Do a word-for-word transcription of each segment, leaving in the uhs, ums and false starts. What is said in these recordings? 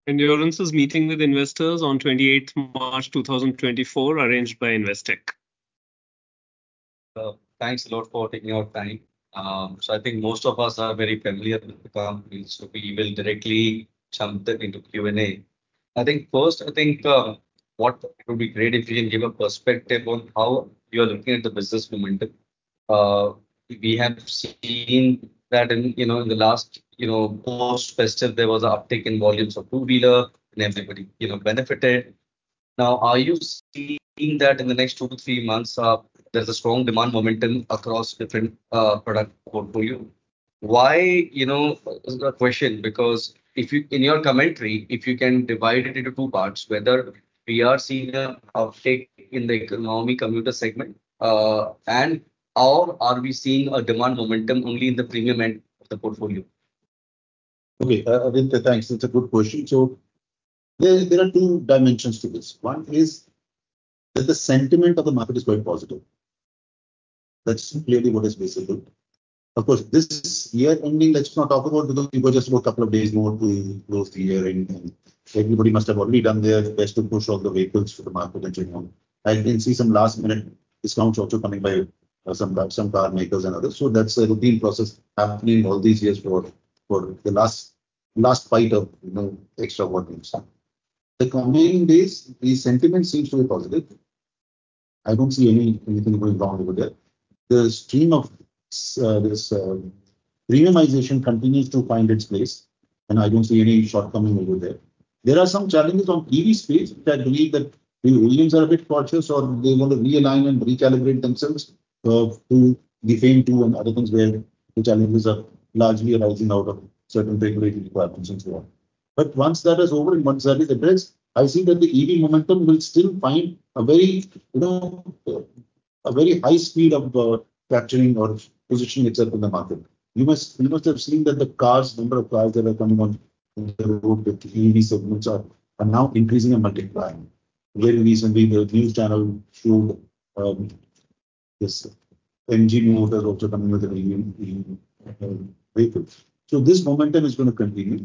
Endurance's meeting with investors on twenty-eighth March two thousand twenty-four, arranged by Investec. Uh, thanks a lot for taking our time. Um, so I think most of us are very familiar with the company, so we will directly jump the- into Q and A. I think first, I think uh, what it would be great if you can give a perspective on how you are looking at the business momentum. Uh, we have seen that in you know in the last you know post festive there was an uptick in volumes of two wheeler and everybody you know benefited. Now, are you seeing that in the next two to three months, uh, there's a strong demand momentum across different uh, product portfolio? Why, you know, is the question, because if you, in your commentary, if you can divide it into two parts, whether we are seeing an uptake in the economy commuter segment, uh, and or are we seeing a demand momentum only in the premium end of the portfolio? Okay, uh, Aditya, thanks. It's a good question. So there, there are two dimensions to this. One is that the sentiment of the market is quite positive. That's clearly what is visible. Of course, this year ending, let's not talk about because we got just about a couple of days more to close the year, and, and everybody must have already done their best to push all the vehicles to the market and so on. I can see some last minute discounts also coming by uh, some car- some car makers and others. So that's a routine process happening all these years for for the last last fight of you know extra volumes. The coming days, the sentiment seems to be positive. I don't see any anything going wrong over there. The stream of uh, this uh, premiumization continues to find its place, and I don't see any shortcoming over there. There are some challenges on E V space, which I believe that the O E Ms are a bit cautious or they want to realign and recalibrate themselves uh, to the FAME two and other things where the challenges are largely arising out of certain regulatory requirements and so on. But once that is over and once that is addressed, I see that the E V momentum will still find a very, you know, a very high speed of uh, capturing or positioning itself in the market. You must you must have seen that the cars, number of cars that are coming on the road with E V segments are, are now increasing and multiplying. Very recently, the news channel showed um, this M G Motors also coming with an E V uh, vehicle. So this momentum is going to continue.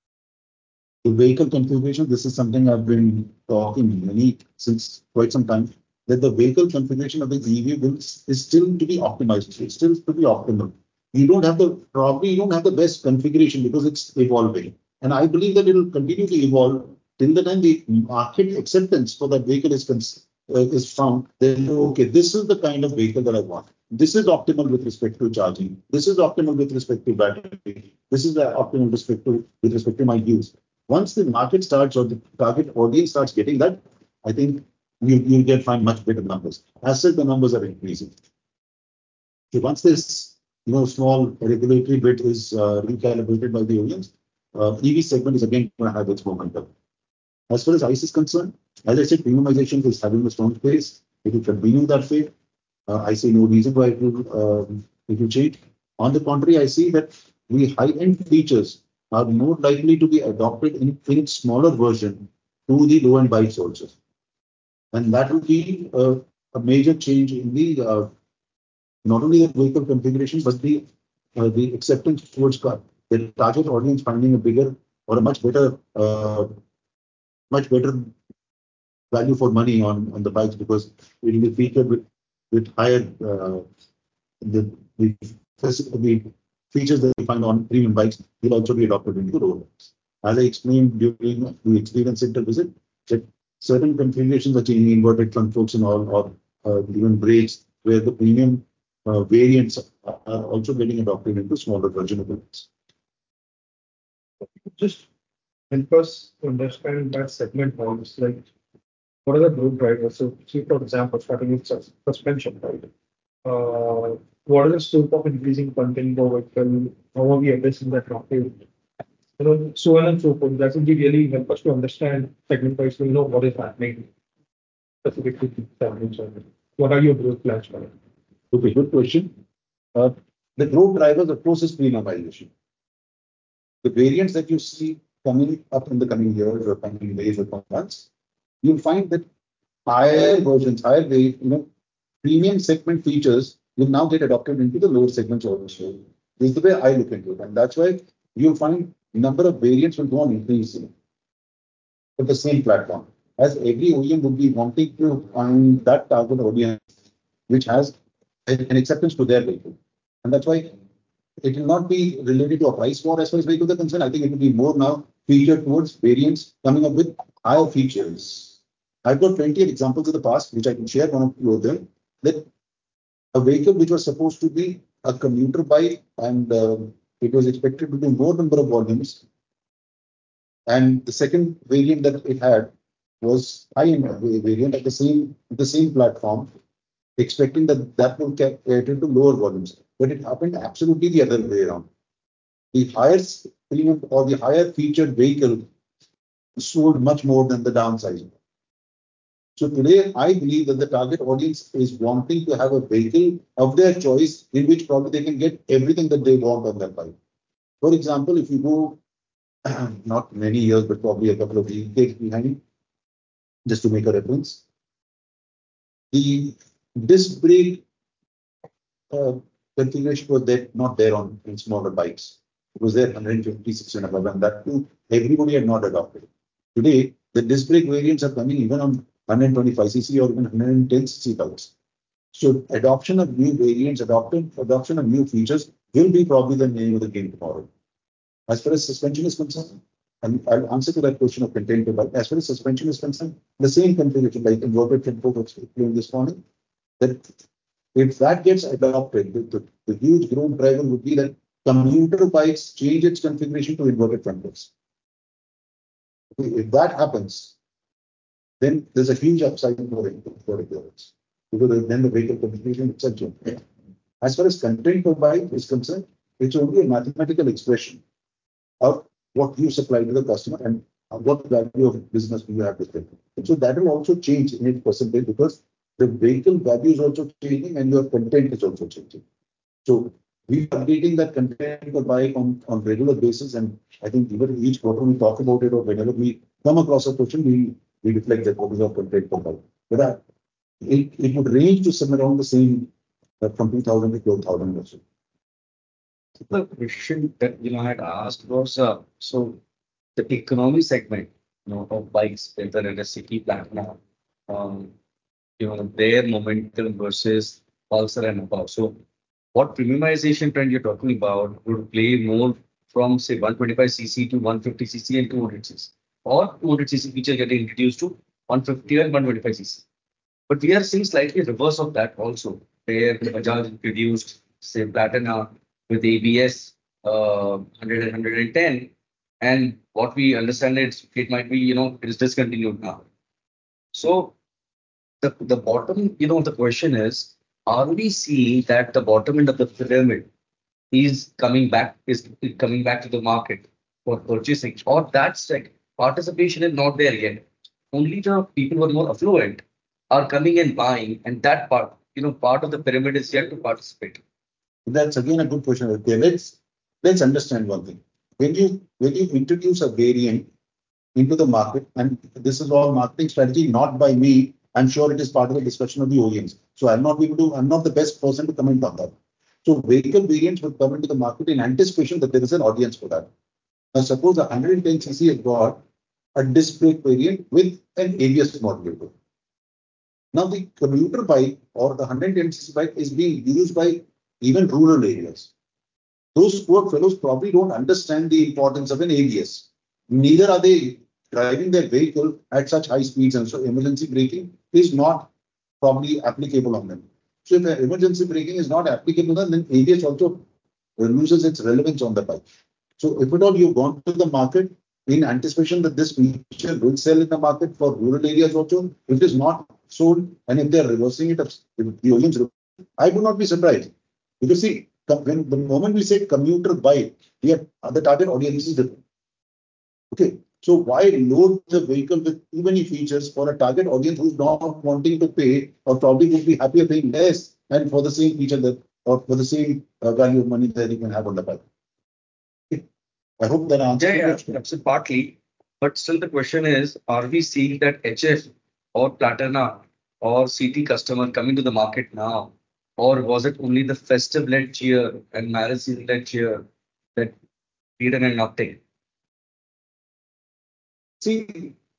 The vehicle configuration, this is something I've been talking many since quite some time, that the vehicle configuration of the E V will is still to be optimized. It's still to be optimal. You don't have the probably you don't have the best configuration because it's evolving. And I believe that it will continue to evolve till the time the market acceptance for that vehicle is cons- uh, is found. Then okay, this is the kind of vehicle that I want. This is optimal with respect to charging. This is optimal with respect to battery. This is the optimal respect to with respect to my use. Once the market starts or the target audience starts getting that, I think you you get find much better numbers. As said, the numbers are increasing. So once this you know small regulatory bit is uh, recalibrated by the audience, uh, E V segment is again going to have its momentum. As far as ICE is concerned, as I said, premiumization is having a strong pace. It will continue that way. Uh, I see no reason why it will um, it will change. On the contrary, I see that the high-end features are more likely to be adopted in, in its smaller version to the low-end bikes also. And that will be uh, a major change in the uh, not only the vehicle configuration, but the uh, the acceptance towards car. The target audience finding a bigger or a much better uh, much better value for money on, on the bikes because it will be featured with, with higher uh, the, the, the features that we find on premium bikes will also be adopted into the road bikes. As I explained during the experience center visit, that certain configurations are changing inverted front forks and all, or uh, even brakes, where the premium uh, variants are are also getting adopted into smaller version of bikes. Just help us understand that segment more. It's like, what are the growth drivers? So, see, for example, starting with sus- suspension, right? Uh, what is the scope of increasing content per vehicle? How are we addressing that market? You know, so on and so forth. That would be really help us to understand segment wise, you know, what is happening specifically to segments. And what are your growth plans for it? Okay, good question. Uh, the growth drivers, of course, is premiumization. The variants that you see coming up in the coming years or coming days or months, you'll find that higher versions, higher rate, you know, premium segment features will now get adopted into the lower segments also. This is the way I look into it. And that's why you'll find number of variants will go on increasing. but the same platform. As every O E M would be wanting to find that target audience which has an acceptance to their vehicle. And that's why it will not be related to a price war as far as vehicles are concerned. I think it will be more now featured towards variants coming up with higher features. I've got plenty of examples of the past, which I can share one or two of them, that a vehicle which was supposed to be a commuter bike and uh, it was expected to do more number of volumes. And the second variant that it had was high-end variant at the same the same platform, expecting that that will cater to lower volumes. But it happened absolutely the other way around. The higher premium or the higher featured vehicle sold much more than the downsizing. So today, I believe that the target audience is wanting to have a vehicle of their choice in which probably they can get everything that they want on that bike. For example, if you go not many years, but probably a couple of decades behind, just to make a reference, the disc brake uh, configuration was there, not there on in smaller bikes. It was there one hundred fifty-six and above, and that too, everybody had not adopted. Today, the disc brake variants are coming even on one hundred twenty-five c c or even one hundred ten c c bikes. So adoption of new variants, adoption, adoption of new features will be probably the name of the game tomorrow. As far as suspension is concerned, and I'll answer to that question of content per bike. As far as suspension is concerned, the same configuration like inverted front fork explained this morning, that if that gets adopted, the, the, the huge growth driver would be that commuter bikes change its configuration to inverted front forks. If that happens, then there's a huge upside for it, for it because then the vehicle configuration itself changes. As far as content per bike is concerned, it's only a mathematical expression of what you supply to the customer and what value of business do you have with them. So that will also change in its percentage because the vehicle value is also changing and your content is also changing. So we are updating that content per bike on, on regular basis, and I think even each quarter we talk about it or whenever we come across a question, we, we reflect that what is our content per bike. But uh, it, it would range to somewhere around the same uh, from two thousand to twelve thousand or so. The question that you know I had asked was uh, so the economy segment, you know, of bikes, whether in a city platform, um, you know, their momentum versus Pulsar and above. So, what premiumization trend you're talking about would play more from say one twenty-five c c to one fifty c c and two hundred c c, or two hundred c c feature getting introduced to one fifty and one twenty-five c c. But we are seeing slightly reverse of that also, where Bajaj introduced say Platina with A B S uh, one hundred and one hundred ten, and what we understand is it might be, you know, it is discontinued now. So the, the bottom, you know, the question is, are we seeing that the bottom end of the pyramid is coming back, is coming back to the market for purchasing, or that's like participation is not there yet. Only the people who are more affluent are coming and buying, and that part, you know, part of the pyramid is yet to participate. That's again a good question. Okay, let's let's understand one thing. When you when you introduce a variant into the market, and this is all marketing strategy, not by me. I'm sure it is part of the discussion of the O E Ms. So I'm not able to, I'm not the best person to comment on that. So vehicle variants will come into the market in anticipation that there is an audience for that. Now suppose a one hundred ten c c has got a disc brake variant with an A B S modulator. Now the commuter bike or the one hundred ten c c bike is being used by even rural areas. Those poor fellows probably don't understand the importance of an A B S. Neither are they driving their vehicle at such high speeds, and so emergency braking is not probably applicable on them. So if the emergency braking is not applicable on them, then A B S also loses its relevance on the bike. So if at all you've gone to the market in anticipation that this feature will sell in the market for rural areas also, if it is not sold and if they're reversing it, if the O E Ms, I would not be surprised. Because see, when the moment we say commuter bike, we are the target audience is different. Okay, so why load the vehicle with too many features for a target audience who's not wanting to pay or probably would be happier paying less and for the same feature that or for the same uh, value of money that you can have on the bike? Okay. I hope that answers yeah, the yeah, question. that's partly. But still, the question is: are we seeing that H F or Platina or C T customer coming to the market now, or was it only the festive-led cheer and marriage season-led cheer that created an uptake? See,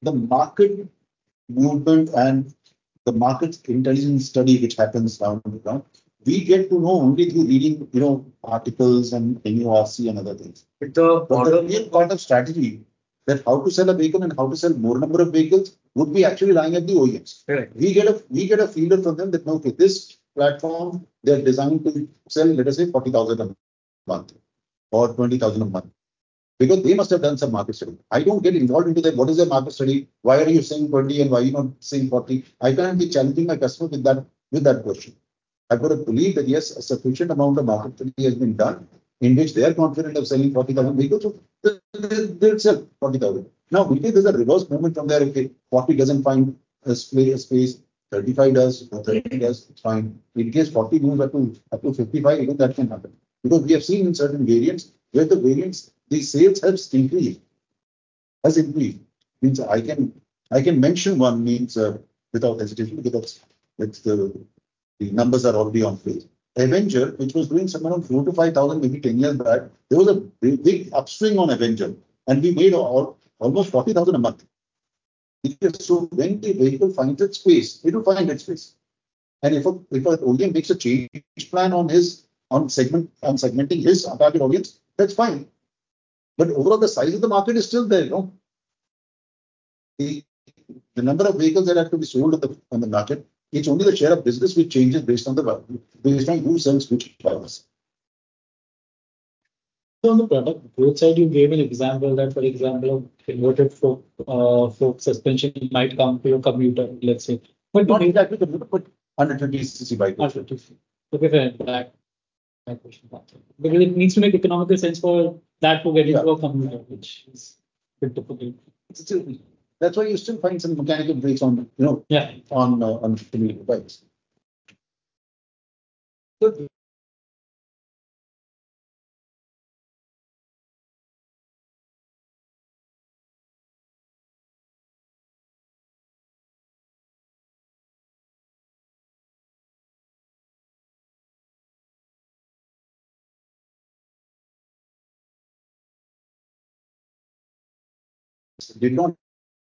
the market movement and the market intelligence study which happens down on the ground, we get to know only through reading, you know, articles and N U R C and other things. With the But the order real part of strategy that how to sell a vehicle and how to sell more number of vehicles would be actually lying at the O E Ms. Correct. We get a we get a feeler from them that okay, this platform they're designed to sell, let us say, forty thousand a month or twenty thousand a month. Because they must have done some market study. I don't get involved into that. What is their market study? Why are you saying twenty and why are you not saying forty? I can't be challenging my customer with that with that question. I've got to believe that yes, a sufficient amount of market study has been done in which they are confident of selling forty thousand vehicles. So they, they'll sell forty thousand. Now, we think there's a reverse movement from there. Okay, forty doesn't find a space, a space thirty-five does, or thirty does, it's fine. In case forty moves up to up to fifty-five, even that can happen. Because we have seen in certain variants where the variants, the sales has increased, has increased. Means I can I can mention one means uh, without hesitation because that's, that's the the numbers are already on place. Avenger, which was doing somewhere around four to five thousand maybe ten years back, there was a big, big upswing on Avenger, and we made all, almost forty thousand a month. So when the vehicle finds its space, it will find its space. And if a if an O E M makes a change plan on his on segment on segmenting his target audience, that's fine. But overall, the size of the market is still there. You know, the, the number of vehicles that have to be sold on the on the market, it's only the share of business which changes based on the based on who sells which cars. So on the product growth side, you gave an example that, for example, inverted fork, uh, fork suspension might come to your commuter, let's say. But Not exactly the but one hundred twenty c c bike. Okay, fair. That, that question. Because it needs to make economical sense for that to get Yeah. into a commuter, which is a bit difficult. It's still, that's why you still find some mechanical brakes on, you know, Yeah. on uh, on commuter bikes. So Did not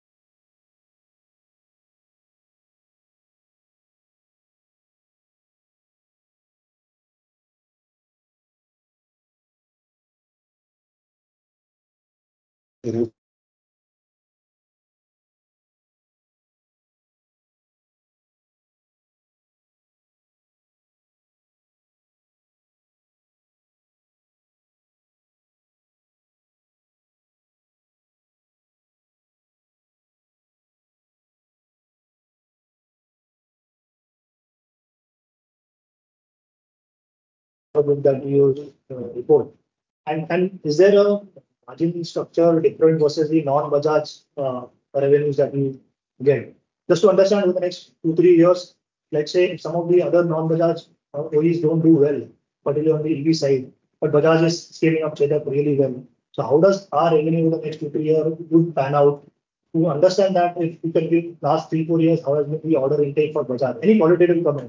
that you uh, report. And and is there a margin structure different versus the non-Bajaj uh, revenues that you get? Just to understand over the next two, three years, let's say if some of the other non-Bajaj uh, O Es don't do well, particularly on the E V side, but Bajaj is scaling up Chetak really well. So how does our revenue over the next two, three years would pan out? To understand that if you can give last three, four years, how has been the order intake for Bajaj? Any qualitative comment?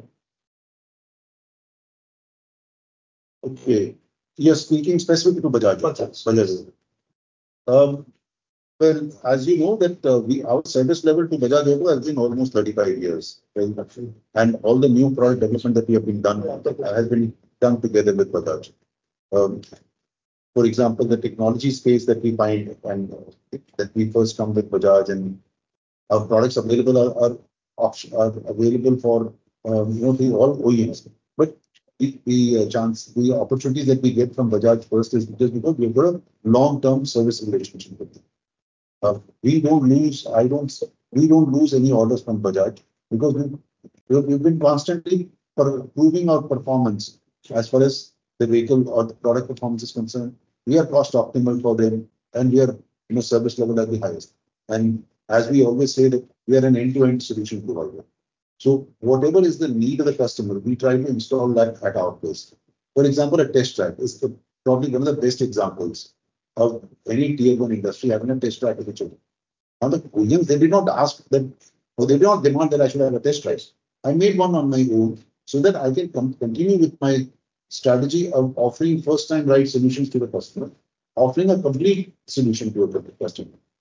okay. You're speaking specifically to Bajaj. Bajaj. Bajaj. Um, well, as you know that uh, we our service level to Bajaj Auto has been almost thirty-five years, right? And all the new product development that we have been done uh, has been done together with Bajaj. Um, for example, the technology space that we find and uh, that we first come with Bajaj and our products available are are, option, are available for um, you know the all O E Ms. But the, the uh, chance, the opportunities that we get from Bajaj first is just because we've got a long-term service relationship with them. Uh, we don't lose. I don't. We don't lose any orders from Bajaj because we we've, we've been constantly improving our performance as far as the vehicle or the product performance is concerned. We are cost optimal for them, and we are you know service level at the highest. And as we always say that we are an end-to-end solution provider. So whatever is the need of the customer, we try to install that at our place. For example, a test track is the, probably one of the best examples of any tier one industry having a test track with each other. Now the O E Ms, they did not ask that, or they did not demand that I should have a test track. I made one on my own so that I can com- continue with my strategy of offering first-time right solutions to the customer, offering a complete solution to a customer.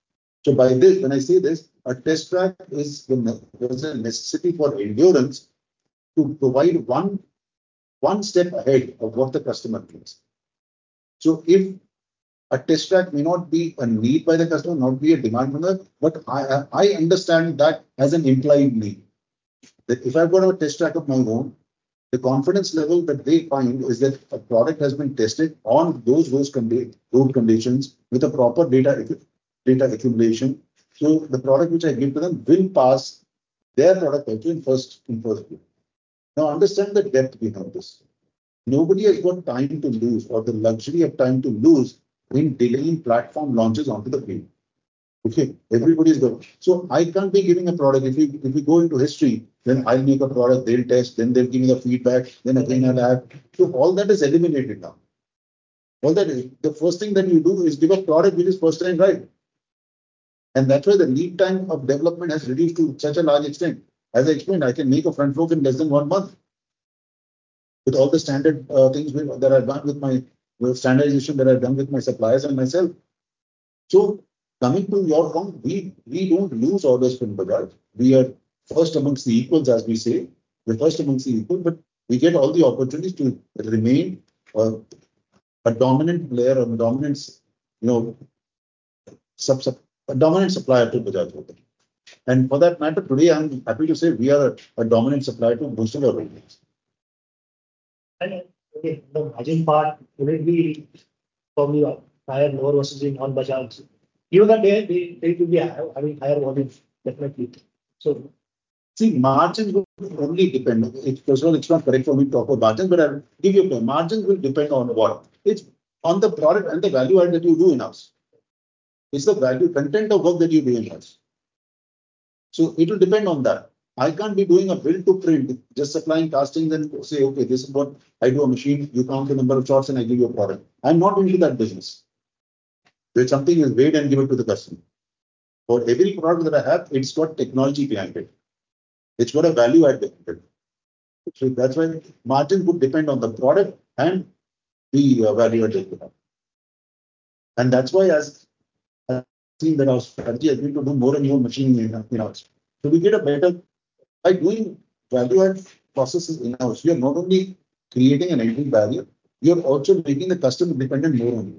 So by this, when I say this, a test track is the there's a necessity for endurance to provide one one step ahead of what the customer needs. So if a test track may not be a need by the customer, not be a demand from the, but I I understand that as an implied need. That if I've got a test track of my own, the confidence level that they find is that a product has been tested on those road condi- road conditions with a proper data data accumulation. So the product which I give to them will pass their product also in first in first place. Now understand the depth behind this. Nobody has got time to lose or the luxury of time to lose in delaying platform launches onto the field. Okay, everybody's got. So I can't be giving a product. If we if we go into history, then I'll make a product, they'll test, then they'll give me the feedback, then again I'll have. So all that is eliminated now. All that is the first thing that you do is give a product which is first time right. And that's why the lead time of development has reduced to such a large extent. As I explained, I can make a front fork in less than one month with all the standard uh, things that I've done with my with standardization that I've done with my suppliers and myself. So coming to your point, we we don't lose orders from Bajaj. We are first amongst the equals, as we say. We're first amongst the equals, but we get all the opportunities to remain uh, a dominant player, a dominant, you know, sub, sub, a dominant supplier to Bajaj. And for that matter, today I'm happy to say we are a, a dominant supplier to most of our vehicles. And okay, the margin part, will it be probably higher, lower versus in on Bajaj? Even that they, they, they could be having higher volumes, definitely. So, see, margins will only depend. It, first of all, it's not correct for me to talk about margins, but I'll give you a point. Margins will depend on what? It's on the product and the value add that you do in house. It's the value content of work that you do in house. So it will depend on that. I can't be doing a build to print, just supplying castings and say, okay, this is what I do a machine, you count the number of shots and I give you a product. I'm not into that business. Where something is weighed and give it to the customer. For every product that I have, it's got technology behind it. It's got a value add behind it. So that's why margin would depend on the product and the uh, value add that you have. And that's why as I've seen that our strategy has been to do more and more machining in, in house. So we get a better, by doing value add processes in house, you're not only creating an entry barrier, you're also making the customer dependent more on you.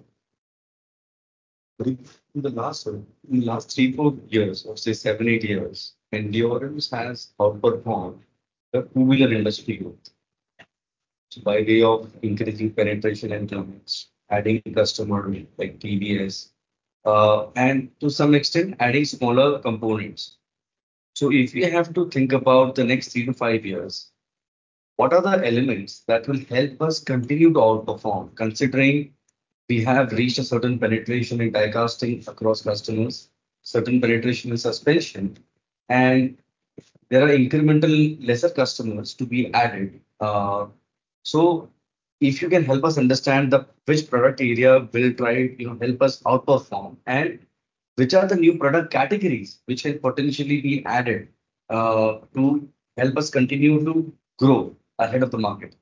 In the last in the last three, four years, or say seven, eight years, Endurance has outperformed the two-wheeler industry growth. So by way of increasing penetration and clients, adding customers like T V S, uh, and to some extent adding smaller components. So if we have to think about the next three to five years, what are the elements that will help us continue to outperform, considering we have reached a certain penetration in die casting across customers, certain penetration in suspension, and there are incremental lesser customers to be added. Uh, so if you can help us understand the which product area will try, you know, help us outperform, and which are the new product categories which can potentially be added uh, to help us continue to grow ahead of the market.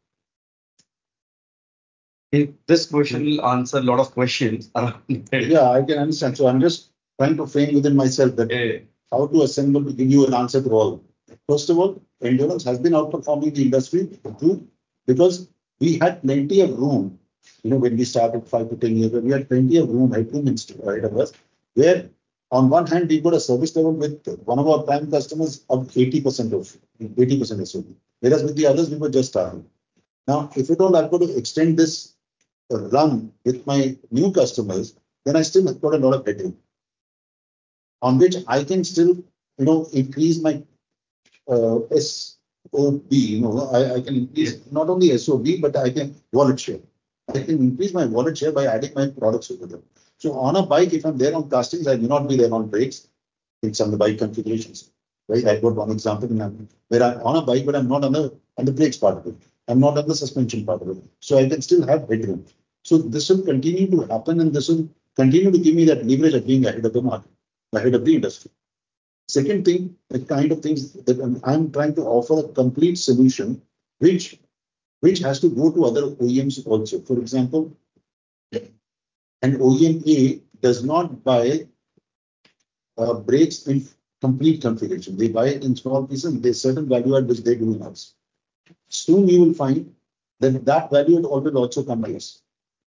This question will answer a lot of questions around it. Yeah, I can understand. So I'm just trying to frame within myself that Yeah. how to assemble to give you an answer to all. First of all, Endurance has been outperforming the industry too, because we had plenty of room. You know, when we started five to ten years ago, we had plenty of room, headroom ahead of us, where on one hand, we got a service level with one of our prime customers of eighty percent of eighty percent S O B, whereas with the others, we were just starting. Now, if at all I've got to extend this run with my new customers, then I still have got a lot of headroom on which I can still, you know, increase my uh, S O B. You know, I, I can increase not only S O B, but I can wallet share. I can increase my wallet share by adding my products over them. So on a bike, if I'm there on castings, I may not be there on brakes in some of the bike configurations. Right? I've got one example in, where I'm on a bike, but I'm not on the on the brakes part of it. I'm not on the suspension part of it. So I can still have headroom. So this will continue to happen, and this will continue to give me that leverage of being ahead of the market, ahead of the industry. Second thing, the kind of things that I'm, I'm trying to offer a complete solution, which which has to go to other O E Ms also. For example, an O E M A does not buy uh, brakes in complete configuration. They buy it in small pieces. There's certain value add which they do in-house. Soon you will find that that value add will also come by us.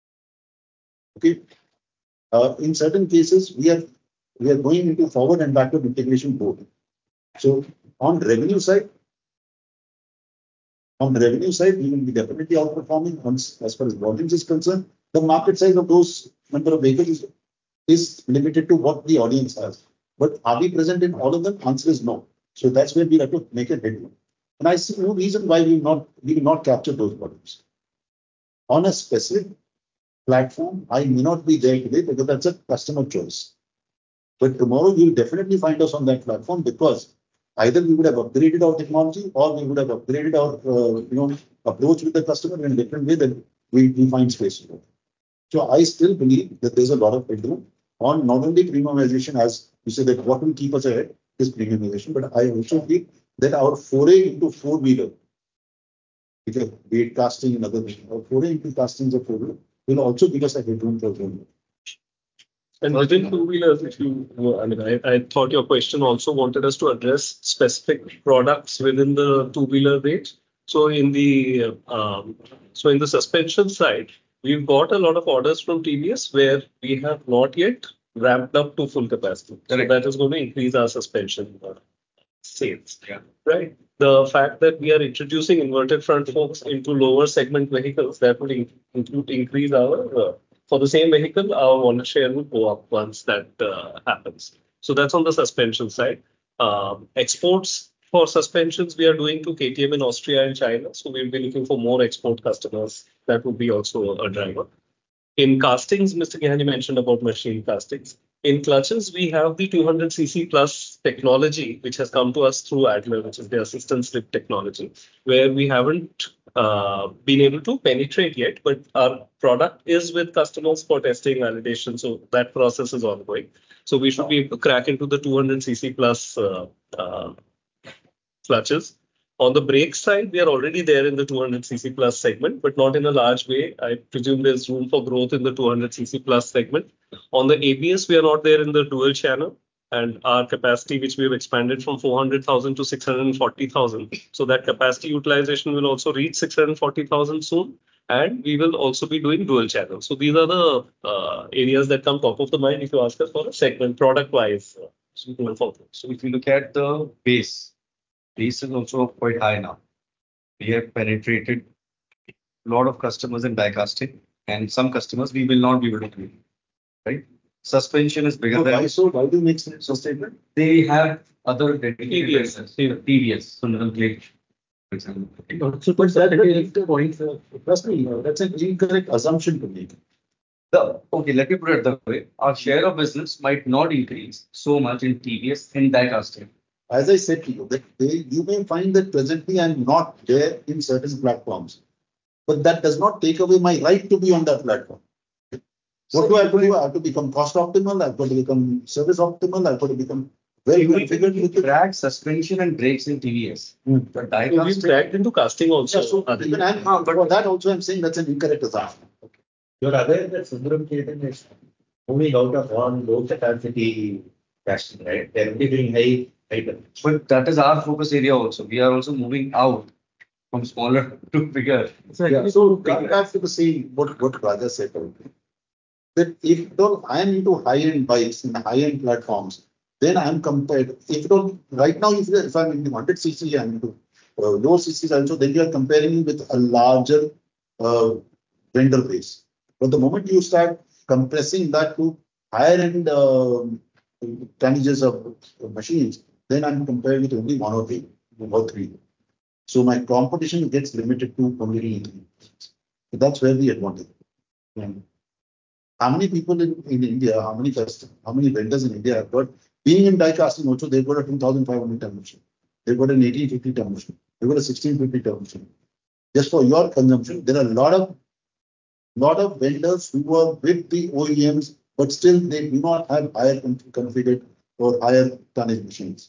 Okay. Uh, in certain cases, we are we are going into forward and backward integration both. So on revenue side, on the revenue side, we will be definitely outperforming once as far as volumes is concerned. The market size of those number of vehicles is, is limited to what the audience has. But are we present in all of them? Answer is no. So that's where we have to make a headway. And I see no reason why we will not we will not capture those volumes. On a specific platform, I may not be there today because that's a customer choice. But tomorrow you will definitely find us on that platform because either we would have upgraded our technology or we would have upgraded our uh, you know approach with the customer in a different way that we, we find space for. So I still believe that there's a lot of headroom on not only premiumization, as you said, that what will keep us ahead is premiumization, but I also believe that our foray into four-wheeler, because be it casting and other things, our foray into castings of four-wheeler will also give us a headroom for four-wheeler. And within two-wheelers, if you, I mean, I, I thought your question also wanted us to address specific products within the two-wheeler range. So in the um, so in the suspension side, we've got a lot of orders from T V S where we have not yet ramped up to full capacity. So that is going to increase our suspension uh, sales. Yeah. Right. The fact that we are introducing inverted front forks into lower segment vehicles, that would in- include increase our uh, for the same vehicle, our wallet share will go up once that uh, happens. So that's on the suspension side. Um, exports for suspensions we are doing to K T M in Austria and China. So we'll be looking for more export customers. That would be also a driver. In castings, Mister Gihani mentioned about machine castings. In clutches, we have the two hundred c c plus technology, which has come to us through Adler, which is the assistant slip technology, where we haven't uh, been able to penetrate yet, but our product is with customers for testing, validation. So that process is ongoing. So we should be able to crack into the two hundred c c plus uh, uh, clutches. On the brake side, we are already there in the two hundred c c plus segment, but not in a large way. I presume there's room for growth in the two hundred c c plus segment. On the A B S, we are not there in the dual channel, and our capacity, which we have expanded from four hundred thousand to six hundred forty thousand. So that capacity utilization will also reach six hundred forty thousand soon. And we will also be doing dual channel. So these are the uh, areas that come top of the mind if you ask us for a segment product-wise. Uh, so going forward. So if you look at the base, base is also quite high now. We have penetrated a lot of customers in die casting, and some customers we will not be able to do. Right? Suspension is bigger So than why so why do you make such a statement? they have other dedicated T V S. vendors. T V S, Sundaram Plate, for example. So but that is the point. Uh, trust me, uh, that's an incorrect assumption to make. The, okay, let me put it that way. Our share of business might not increase so much in T V S in die casting. As I said to you, that they, you may find that presently I'm not there in certain platforms, but that does not take away my right to be on that platform. What So do I have to you do? I have to become cost optimal. I've got to become service optimal. I've got to become well You will configured with the track suspension and brakes in T V S. Hmm. But die So we've casting, cracked into casting also. Yeah, so Aditya. even I'm, uh, but for that also I'm saying that's an incorrect assumption. You're aware that Sundaram Clayton is moving out of all low capacity casting, right? They're only doing high items. but that is our focus area also. We are also moving out from smaller to bigger. Yeah, so coming back to the same what, what Raja said earlier, that if though I am into high-end bikes and high-end platforms, then I'm compared. If though right now, if, if I'm into one hundred c c and into uh, low C Cs also, then you are comparing me with a larger uh, vendor base. But the moment you start compressing that to higher-end uh, tonnages of machines, then I'm comparing with only one or three or three. So my competition gets limited to only three. So that's where the advantage. And how many people in, in India, how many customers, how many vendors in India have got, being in die casting also, they've got a two thousand five hundred ton machine. They've got an eighteen fifty ton machine. They've got a sixteen fifty ton machine. Just for your consumption, there are a lot of lot of vendors who are with the O E Ms, but still they do not have higher configured or higher tonnage machines.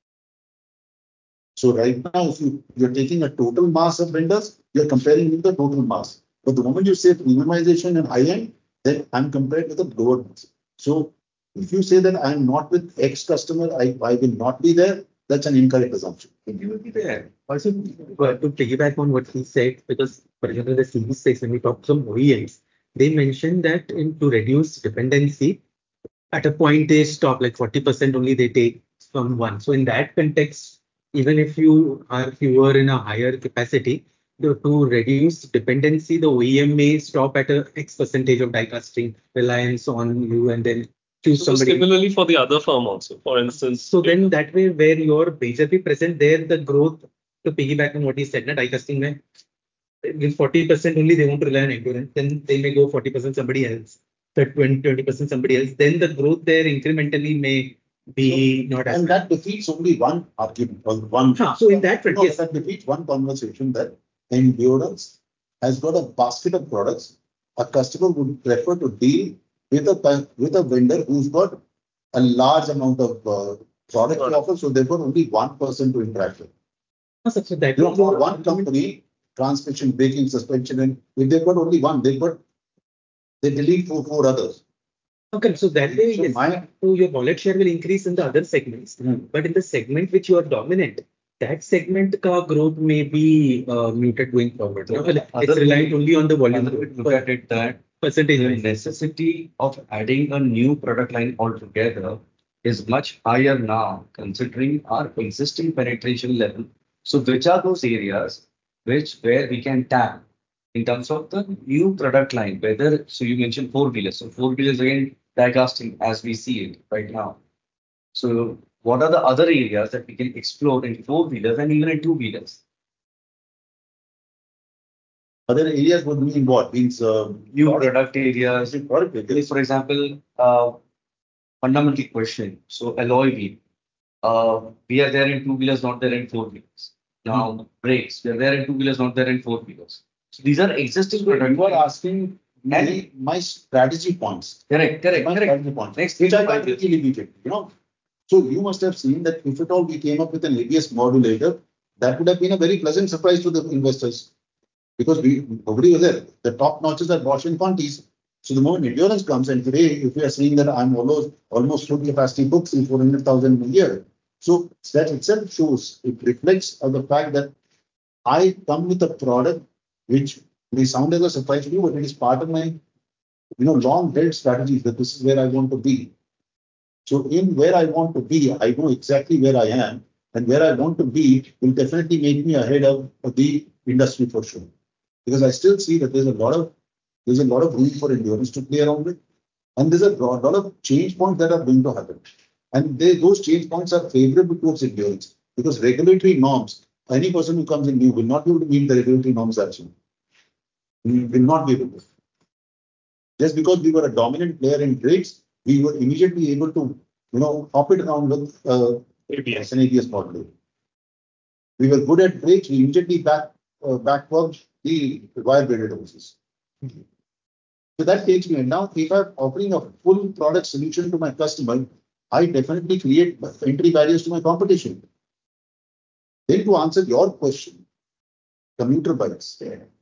So right now, if you, you're taking a total mass of vendors, you're comparing with the total mass. But the moment you say premiumization and high-end, then I'm compared with the lower mass. So If you say that I'm not with X customer, I, I will not be there, that's an incorrect assumption. You will be there. Also, uh, to piggyback on what he said, because for example, the series six, when we talk to some O E Ms, they mentioned that in, to reduce dependency, at a point they stop, like forty percent only they take from one. So in that context, even if you are fewer in a higher capacity, to, to reduce dependency, the O E M may stop at a X percentage of die casting reliance on you and then choose So somebody. similarly for the other firm also, for instance. So then that way where you're majorly present there, the growth, to piggyback on what he said, na, die casting mein, with forty percent only they want to rely on endurance, then they may go forty percent somebody else, twenty percent somebody else. Then the growth there incrementally may be not as And much. that defeats only one argument or one. Huh, so in that front, no, yes. that defeats one conversation that endurance has got a basket of products. A customer would prefer to deal with a with a vendor who's got a large amount of uh, product to offer, so they've got only one person to interact with. No, sir, so that You know, way for your one company, transmission, braking, suspension, and if they've got only one, they've got they delete for four others. Okay, so that way, So yes, my- so your wallet share will increase in the other segments, Hmm. but in the segment which you are dominant, that segment ka growth may be uh, muted going forward. So No? It's other reliant way- only on the volume Another way growth, to look at it that percentage. the wise. necessity of adding a new product line altogether is much higher now, considering our existing penetration level. So which are those areas which where we can tap in terms of the new product line? Whether so you mentioned four wheelers. So four wheelers again die casting as we see it right now. So what are the other areas that we can explore in four wheelers and even in two wheelers? Other areas would mean what? Means uh, New product- product areas. product areas. For example, uh, fundamental question. So alloy wheel. Uh, we are there in two wheelers, not there in four wheelers. Now brakes. We are there in two wheelers, not there in four wheelers. So these are existing So product you are lines. asking my, my strategy points. Correct, correct, My correct. strategy points. Next Which three I to five can't years. really beat it, you know. So you must have seen that if at all we came up with an A B S modulator, that would have been a very pleasant surprise to the investors. Because we nobody was there. The top notches are Bosch and Contis. So the moment endurance comes, and today, if we are seeing that I'm almost almost full capacity books in four hundred thousand a year, so that itself shows, it reflects on the fact that I come with a product which may sound as a surprise to you, but it is part of my, you know, long held strategies that this is where I want to be. So in where I want to be, I know exactly where I am, and where I want to be will definitely make me ahead of, of the industry for sure. Because I still see that there's a lot of there's a lot of room for endurance to play around with, and there's a lot lot of change points that are going to happen, and they, those change points are favorable towards endurance because regulatory norms. Any person who comes in new will not be able to meet the regulatory norms actually. We will not be able to. Just because we were a dominant player in brakes, we were immediately able to, you know, hop it around with uh, A B S. an A B S model. We were good at brakes, we immediately back uh, backward the wire braided hoses. So that takes me. And now, if I'm offering a full product solution to my customer, I definitely create entry barriers to my competition. Then to answer your question, commuter bikes.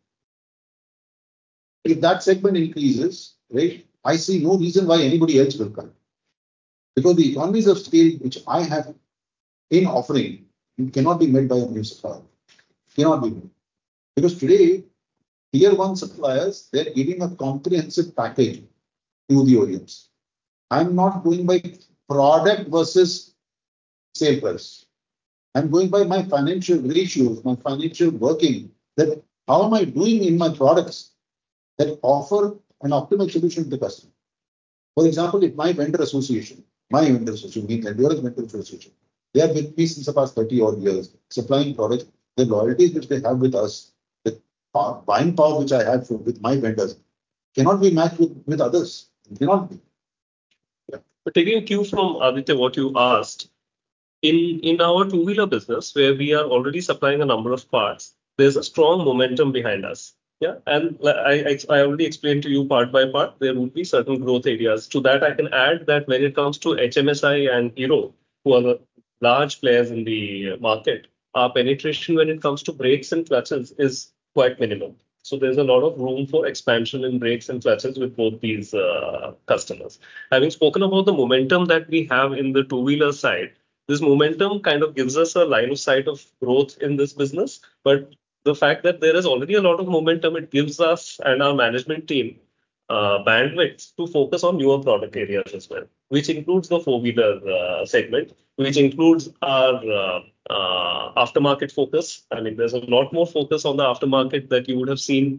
If that segment increases, right, I see no reason why anybody else will come. Because the economies of scale which I have in offering cannot be met by a new supplier. Cannot be met. Because today, tier one suppliers, they're giving a comprehensive package to the audience. I'm not going by product versus sale price. I'm going by my financial ratios, my financial working, that how am I doing in my products that offer an optimal solution to the customer. For example, if my vendor association, my vendor association means Endurance Vendor Association, they are with me since the past thirty odd years, supplying products, the loyalties which they have with us, the buying power which I have with my vendors, cannot be matched with, with others. It cannot be. But taking a cue from Aditya, what you asked, in, in our two-wheeler business, where we are already supplying a number of parts, there's a strong momentum behind us. Yeah, and I, I, I already explained to you part by part, there would be certain growth areas. To that, I can add that when it comes to H M S I and Hero, who are the large players in the market, our penetration when it comes to brakes and clutches is quite minimal. So there's a lot of room for expansion in brakes and clutches with both these uh, customers. Having spoken about the momentum that we have in the two-wheeler side, this momentum kind of gives us a line of sight of growth in this business. But the fact that there is already a lot of momentum, it gives us and our management team uh, bandwidth to focus on newer product areas as well, which includes the four-wheeler uh, segment, which includes our uh, uh, aftermarket focus. I mean, there's a lot more focus on the aftermarket that you would have seen.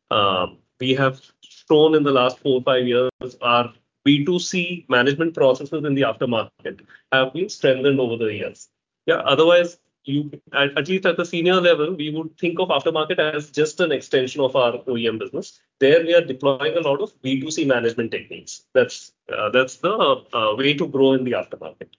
Um, we have shown in the last four or five years our B two C management processes in the aftermarket have been strengthened over the years. Yeah, otherwise, you at, at least at the senior level, we would think of aftermarket as just an extension of our O E M business. There, we are deploying a lot of B two C management techniques. That's uh, that's the uh, way to grow in the aftermarket.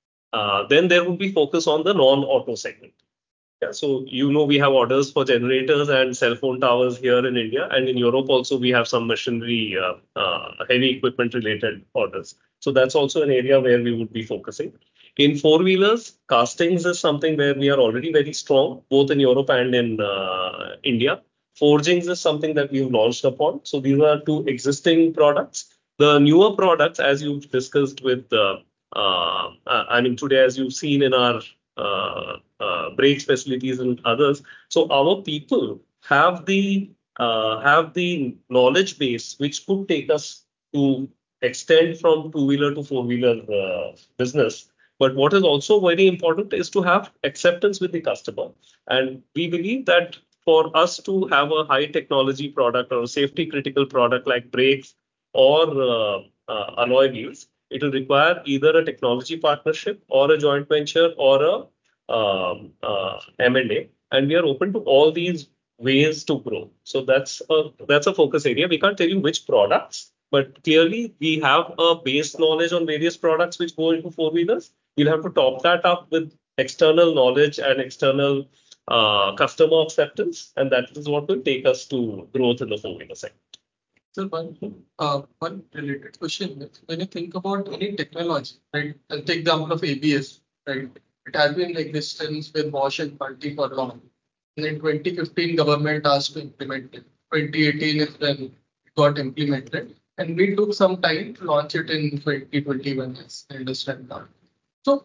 Uh, then there would be focus on the non-auto segment. Yeah, so you know we have orders for generators and cell phone towers here in India, and in Europe also we have some machinery, uh, uh, heavy equipment related orders. So that's also an area where we would be focusing. In four-wheelers, castings is something where we are already very strong, both in Europe and in uh, India. Forgings is something that we've launched upon. So these are two existing products. The newer products, as you've discussed with, uh, uh, I mean, today, as you've seen in our uh, uh, brakes facilities and others. So our people have the uh, have the knowledge base which could take us to extend from two-wheeler to four-wheeler uh, business. But what is also very important is to have acceptance with the customer. And we believe that for us to have a high technology product or a safety critical product like brakes or uh, uh, alloy wheels, it will require either a technology partnership or a joint venture or a um, uh, M and A, and we are open to all these ways to grow. So that's a that's a focus area. We can't tell you which products, but clearly we have a base knowledge on various products which go into four wheelers. We'll have to top that up with external knowledge and external uh, customer acceptance, and that is what will take us to growth in the four wheeler segment. So one, uh, one related question is when you think about any technology, right? I'll take the example of A B S, right? It has been in existence with Bosch and Conti for long. And in twenty fifteen, government asked to implement it. twenty eighteen is when it got implemented. And we took some time to launch it in twenty twenty-one, as I understand now. So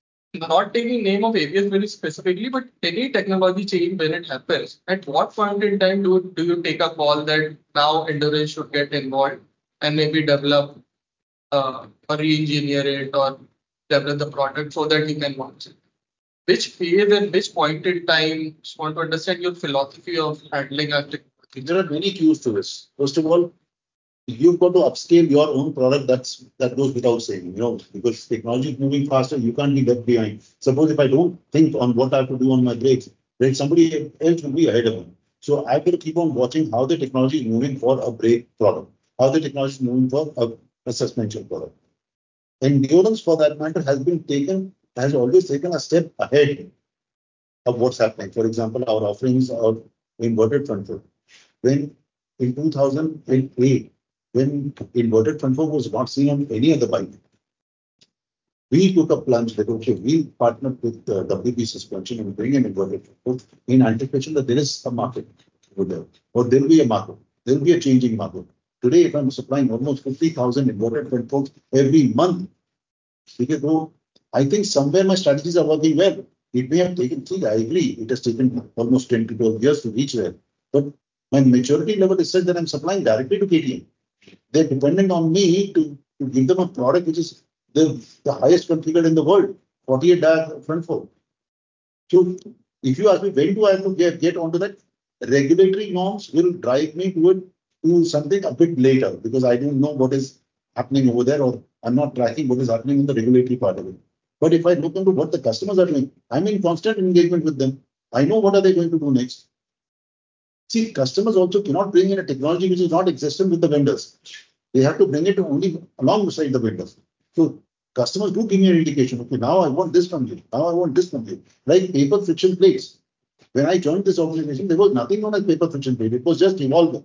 not taking name of A B S very specifically, but any technology change when it happens, at what point in time do, do you take a call that now Endurance should get involved and maybe develop uh, or re-engineer it or develop the product so that you can launch it? Which phase and which point in time? Just want to understand your philosophy of handling a technology. There are many cues to this. First of all, you've got to upscale your own product. That's that goes without saying, you know, because technology is moving faster. You can't be left behind. Suppose if I don't think on what I have to do on my brakes, then somebody else will be ahead of me. So I've got to keep on watching how the technology is moving for a brake product, how the technology is moving for a, a suspension product. Endurance, for that matter, has been taken, has always taken a step ahead of what's happening. For example, our offerings of inverted front fork. When in two thousand eight, when inverted front fork was not seen on any other bike, we took a plunge that, okay, we partnered with uh, W P Suspension and bring an inverted front fork in anticipation that there is a market over there, or there will be a market, there will be a changing market. Today, if I'm supplying almost fifty thousand inverted front forks every month, go, I think somewhere my strategies are working well. It may have taken, see, I agree, it has taken almost ten to twelve years to reach there. But my maturity level is such that I'm supplying directly to K T M. They're dependent on me to, to give them a product which is the, the highest configured in the world, forty-eight dial front fork. So if you ask me when do I have to get, get onto that, regulatory norms will drive me to it to something a bit later because I don't know what is happening over there or I'm not tracking what is happening in the regulatory part of it. But if I look into what the customers are doing, I'm in constant engagement with them. I know what are they going to do next. See, customers also cannot bring in a technology which is not existent with the vendors. They have to bring it only alongside the vendors. So customers do give me an indication. Okay, now I want this from you. Now I want this from you. Like paper friction plates. When I joined this organization, there was nothing known as paper friction plate. It was just evolving.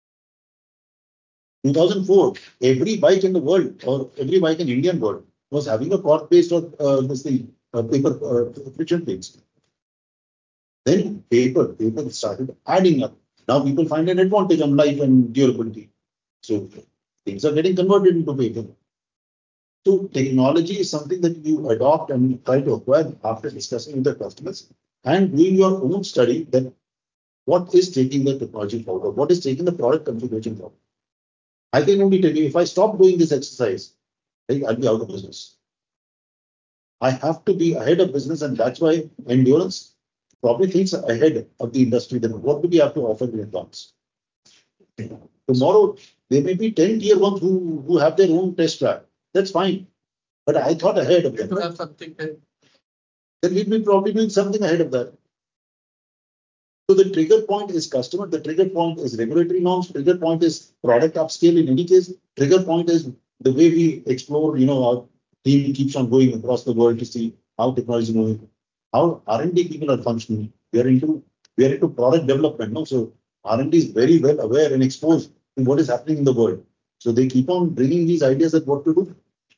two thousand four, every bike in the world or every bike in Indian world was having a cork-based or uh, this thing, uh, paper uh, friction plates. Then paper, paper started adding up. Now people find an advantage on life and durability. So things are getting converted into paper. So technology is something that you adopt and try to acquire after discussing with the customers and doing your own study that what is taking the technology forward, what is taking the product configuration forward. I can only tell you, if I stop doing this exercise, I'll be out of business. I have to be ahead of business, and that's why Endurance probably thinks ahead of the industry. Then what do we have to offer in advance? Tomorrow, there may be ten tier ones who, who have their own test track. That's fine. But I thought ahead of them. To have something there. Then we'd be probably doing something ahead of that. So the trigger point is customer, the trigger point is regulatory norms, trigger point is product upscale in any case, trigger point is the way we explore, you know, our team keeps on going across the world to see how technology is moving, how R and D people are functioning. We are into we are into product development, no? So R and D is very well aware and exposed to what is happening in the world. So they keep on bringing these ideas at what to do.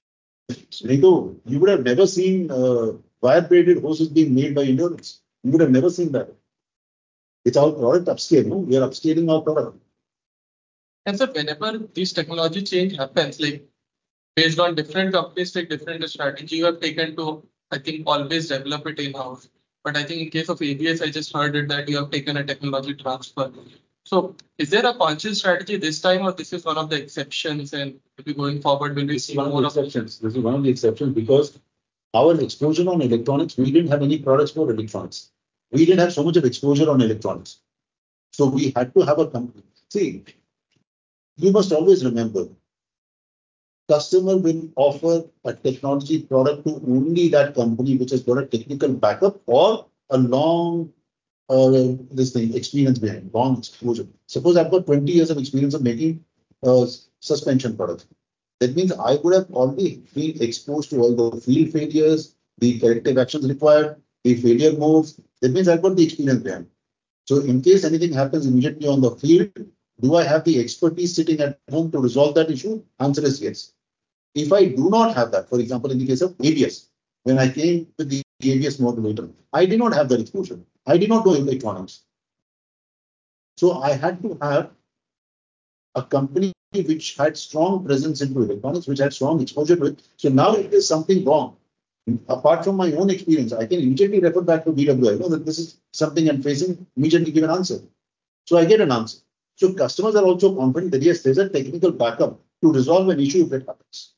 Nico, you would have never seen uh, wire-braided hoses being made by Endurance. You would have never seen that. It's our product upscale, no? We are upscaling our product. And so whenever this technology change happens, like based on different companies take different strategy you have taken to, I think, always develop it in-house. But I think in case of A B S, I just heard it that you have taken a technology transfer. So is there a conscious strategy this time, or this is one of the exceptions, and maybe going forward will we This see is one of more the of exceptions. This is one of the exceptions because our exposure on electronics, we didn't have any products for electronics. We didn't have so much of exposure on electronics. So we had to have a company. See, you must always remember, customer will offer a technology product to only that company which has got a technical backup or a long uh, this thing experience behind, long exposure. Suppose I've got twenty years of experience of making uh, suspension products. That means I would have already been exposed to all the field failures, the corrective actions required, the failure moves. That means I've got the experience behind. So in case anything happens immediately on the field, do I have the expertise sitting at home to resolve that issue? Answer is yes. If I do not have that, for example, in the case of A B S, when I came with the A B S modulator, I did not have that exposure. I did not know electronics. So I had to have a company which had strong presence into electronics, which had strong exposure to it. So now if there's something wrong, apart from my own experience, I can immediately refer back to B W I. I know that this is something I'm facing, immediately give an answer. So I get an answer. So customers are also confident that yes, there's a technical backup to resolve an issue if it happens.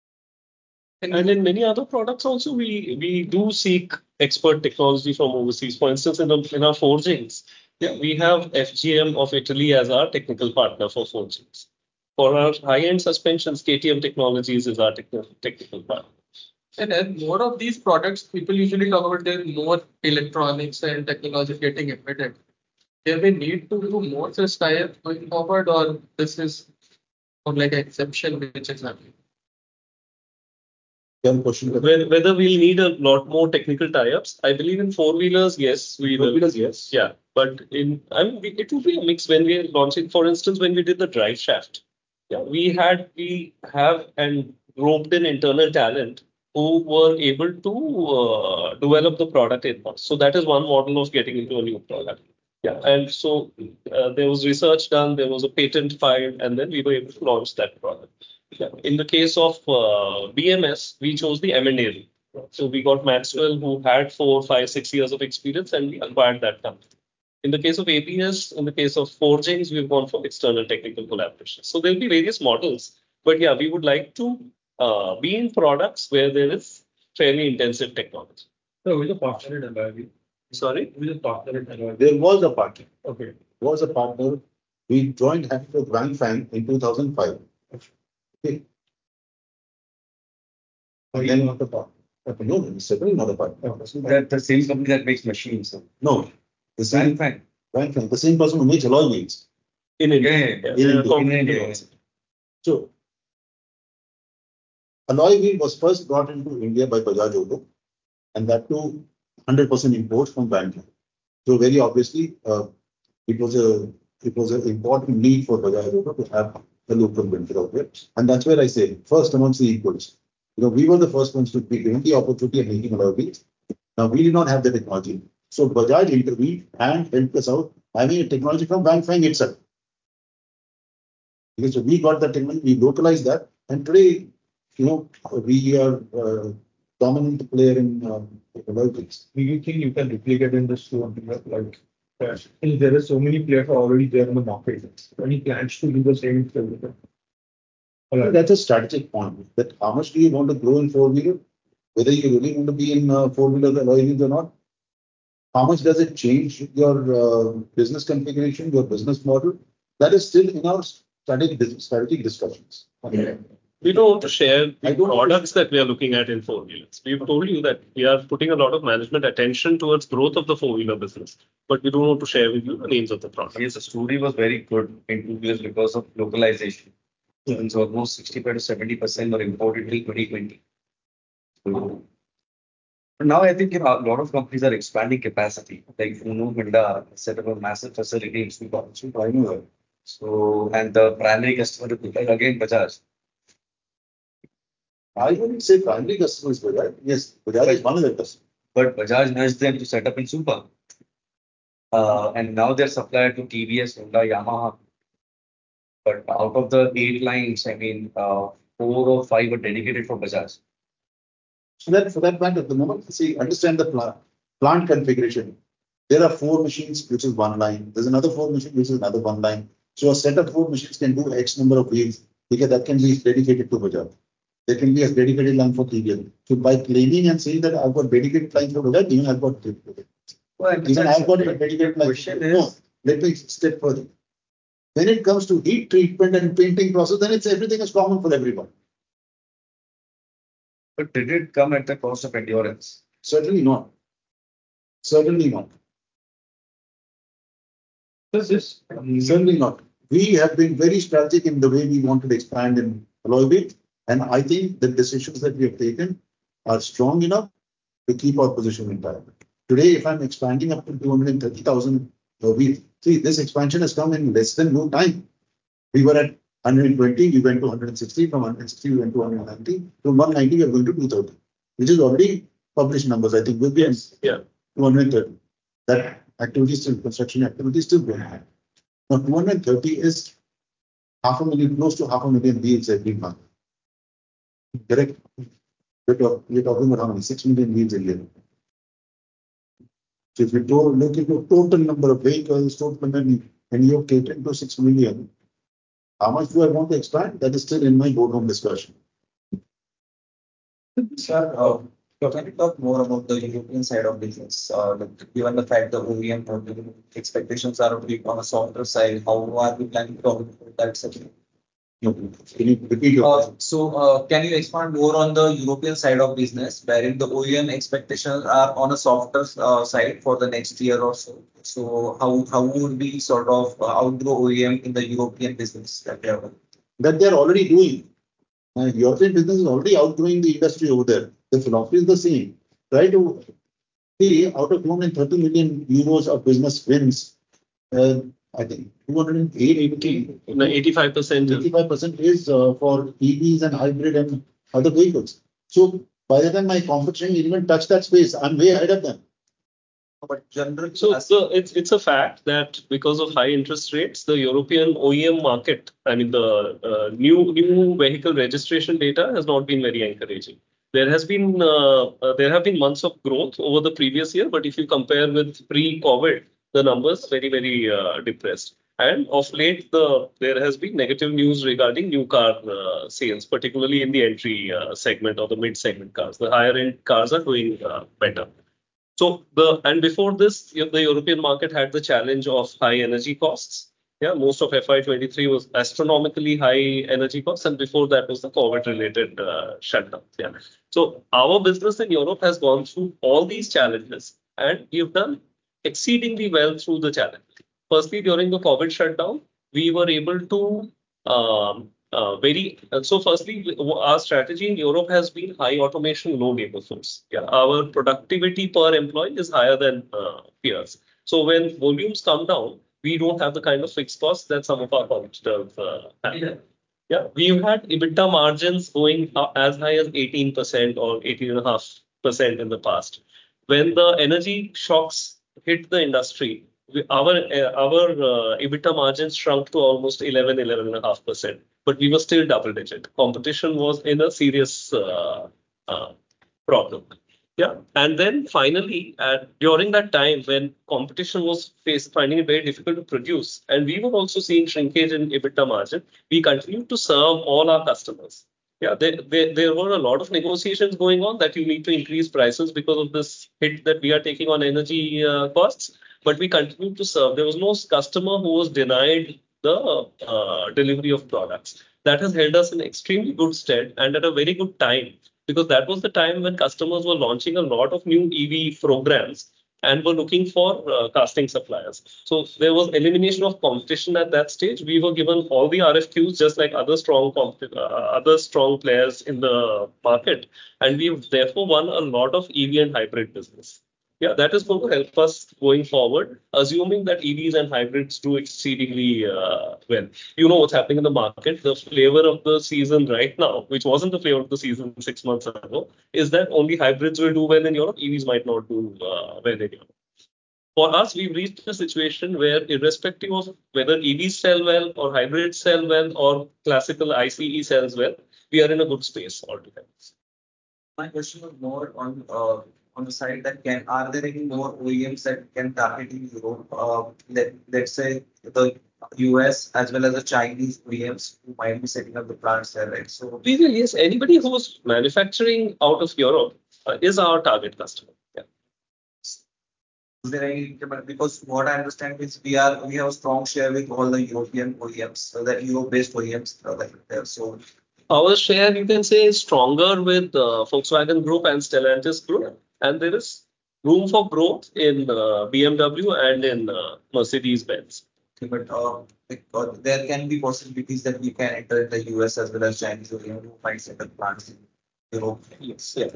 And in many other products also, we we do seek expert technology from overseas. For instance, in, the, in our forgings, yeah, we have F G M of Italy as our technical partner for forgings. For our high-end suspensions, K T M Technologies is our technical technical partner. And as more of these products, people usually talk about there more electronics and technology getting embedded. Do we need to do more such tie-ups going forward, or this is more like an exception which is happening? Question. Whether we'll need a lot more technical tie-ups, I believe in four-wheelers, yes, we will. Four-wheelers, yes. Yeah, but in I mean, it will be a mix when we are launching. For instance, when we did the drive shaft, yeah, we had we have and roped in internal talent who were able to uh, develop the product in-house. So that is one model of getting into a new product. Yeah, and so uh, there was research done, there was a patent filed, and then we were able to launch that product. Yeah. In the case of uh, B M S, we chose the M and A route. So we got Maxwell, who had four, five, six years of experience, and we acquired that company. In the case of A B S, in the case of forgings, we've gone for external technical collaboration. So there'll be various models, but yeah, we would like to uh, be in products where there is fairly intensive technology. So who is a partner in Alloy? Sorry? Who is a partner in Alloy? There was a partner. Okay. Was a partner. We joined hands with Wanfeng in two thousand five. Okay. And then not a partner. Okay, no, it's certainly not a partner. That the same company that makes machines. No, the same Wanfeng. Wanfeng, the same person who makes alloy wheels. In India. Yeah, yeah, In Yeah, India. In India. So, alloy wheel was first brought into India by Bajaj Auto, and that too one hundred percent imports from Wanfeng. So very obviously, uh, it was a it was an important need for Bajaj Auto to have the local venture out there, and that's where I say first amongst the equals. You know, we were the first ones to be given the opportunity of making alloy wheels. Now we did not have the technology, so Bajaj intervened and helped us out having a technology from Bangfang itself. Because we got the technology, we localized that, and today, you know, we are uh, dominant player in uh, technologies. Do you think you can replicate in this to like, yeah, and there are so many players already there in the market. Any plans to do the same thing? I think that's a strategic point. That how much do you want to grow in four wheeler? Whether you really want to be in uh, four wheeler alloy wheels or not? How much does it change your uh, business configuration, your business model? That is still in our strategic strategic discussions. Yeah. We don't want to share I the don't want to- products that we are looking at in four wheelers. We've told you that we are putting a lot of management attention towards growth of the four wheeler business, but we don't want to share with you the names of the products. Yes, the story was very good in two wheelers because of localization. And so almost sixty-five to seventy percent were imported till twenty twenty. So, but now I think you know, a lot of companies are expanding capacity. Like Uno Honda set up a massive facility in Supa. So I know that. So, and the primary customer is again Bajaj. I wouldn't say primary customers, Bajaj. Yes, Bajaj is one of the customers. But Bajaj nudged them to set up in Supa. Uh, and now they're supplied to T V S, Honda, Yamaha. But out of the eight lines, I mean, uh, four or five are dedicated for Bajaj. So that for that matter, at the moment, see, understand the plant, plant configuration. There are four machines, which is one line. There's another four machine, which is another one line. So a set of four machines can do X number of wheels, because that can be dedicated to Bajaj. There can be a dedicated line for T V S. So by claiming and saying that I've got dedicated line for Bajaj, even I've got dedicated. Well, Even I've got a dedicated line. question No, is, let me step further. When it comes to heat treatment and painting process, then it's everything is common for everyone. but did it come at the cost of endurance? Certainly not. Certainly not. This is Certainly not. We have been very strategic in the way we wanted to expand in alloy wheel, and I think the decisions that we have taken are strong enough to keep our position intact. Today, if I'm expanding up to two hundred thirty thousand uh, wheels, see, this expansion has come in less than no time. We were at one hundred twenty, we went to one hundred sixty, from one hundred sixty we went to one hundred ninety, from one hundred ninety we are going to two hundred thirty, which is already published numbers. I think we'll be Yes, yeah. two hundred thirty. That activity is still, construction activity is still going on. Now, two hundred thirty is half a million, close to half a million wheels every month. Correct? We're, talk, we're talking about how many? six million wheels a year. So if you to, look at the total number of vehicles, total number, and you're catering to six million, how much do I want to expand? That is still in my boardroom discussion. Sir, uh, can you talk more about the European side of business? Uh, like, given the fact the O E M expectations are on a softer side, how are we planning to talk about that section? No, can you repeat your Uh, question? so, uh, can you expand more on the European side of business, wherein the O E M expectations are on a softer uh, side for the next year or so? So, how how would we sort of uh, outgrow O E M in the European business that we have? That they're already doing. Uh, European business is already outdoing the industry over there. The philosophy is the same. Try to see out of two hundred thirty million euros of business wins, uh, I think two hundred eight, eighty, No, eighty-five percent. eighty-five percent is uh, for E Vs and hybrid and other vehicles. So by the time my competition even touch that space, I'm way ahead of them. But generally, So, as- so it's it's a fact that because of high interest rates, the European O E M market, I mean the uh, new new vehicle registration data has not been very encouraging. There has been uh, uh, there have been months of growth over the previous year, but if you compare with pre-COVID, the numbers very very uh, depressed. And of late, the there has been negative news regarding new car uh, sales, particularly in the entry uh, segment or the mid segment cars. The higher end cars are doing uh, better. So the and before this, you know, the European market had the challenge of high energy costs. Yeah, most of F Y twenty-three was astronomically high energy costs, and before that was the COVID-related uh, shutdowns. Yeah, so our business in Europe has gone through all these challenges, and we've done exceedingly well through the challenges. Firstly, during the COVID shutdown, we were able to um, uh, very uh, so firstly w- our strategy in Europe has been high automation, low labor force. Yeah, our productivity per employee is higher than uh, peers. So when volumes come down, we don't have the kind of fixed costs that some of our competitors uh, have. Yeah, we've had EBITDA margins going up as high as eighteen percent or eighteen point five percent in the past. When the energy shocks hit the industry, we, our uh, our uh, EBITDA margins shrunk to almost eleven, eleven and a half percent, but we were still double digit. Competition was in a serious uh, uh, problem. Yeah, and then finally, at, during that time when competition was face, finding it very difficult to produce, and we were also seeing shrinkage in EBITDA margin, we continued to serve all our customers. Yeah, there, there, there were a lot of negotiations going on that you need to increase prices because of this hit that we are taking on energy uh, costs, but we continued to serve. There was no customer who was denied the uh, delivery of products. That has held us in extremely good stead and at a very good time, because that was the time when customers were launching a lot of new E V programs and were looking for uh, casting suppliers. So there was elimination of competition at that stage. We were given all the R F Qs just like other strong compet- uh, other strong players in the market, and we've therefore won a lot of E V and hybrid business. Yeah, that is going to help us going forward, assuming that E Vs and hybrids do exceedingly uh, well. You know what's happening in the market. The flavor of the season right now, which wasn't the flavor of the season six months ago, is that only hybrids will do well in Europe. E Vs might not do uh, well in Europe. For us, we've reached a situation where, irrespective of whether E Vs sell well or hybrids sell well or classical I C E sells well, we are in a good space altogether. My question was more on uh, on the side that can are there any more O E Ms that can target in Europe? Uh, let, let's say the U S as well as the Chinese O E Ms who might be setting up the plants there, right? So We will, yes, anybody who's manufacturing out of Europe uh, is our target customer. Yeah. is there any because what I understand is we are we have a strong share with all the European O E Ms, so that Europe-based O E Ms are like there. So Our share, you can say, is stronger with uh, Volkswagen Group and Stellantis Group, and there is room for growth in uh, B M W and in uh, Mercedes-Benz. but uh, like, uh, there can be possibilities that we can enter in the U S as well as Chinese O E M who might set up plants in Europe. Yes, yeah.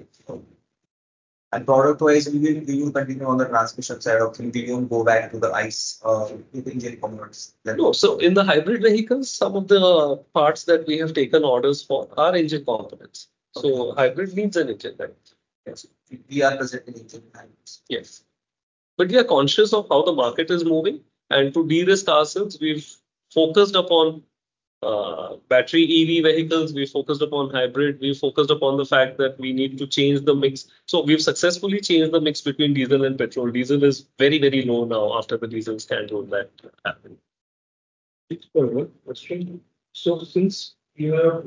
And product-wise, we will, we will continue on the transmission side of things. We won't go back to the ICE uh, with engine components. Then No, so in the hybrid vehicles, some of the parts that we have taken orders for are engine components. So hybrid needs an engine, right? Yes. we are present in engine hybrids. Yes. But we are conscious of how the market is moving, and to de-risk ourselves, we've focused upon uh, battery E V vehicles, we focused upon hybrid, we focused upon the fact that we need to change the mix. So we've successfully changed the mix between diesel and petrol. Diesel is very, very low now after the diesel scandal that happened. Question. So since you have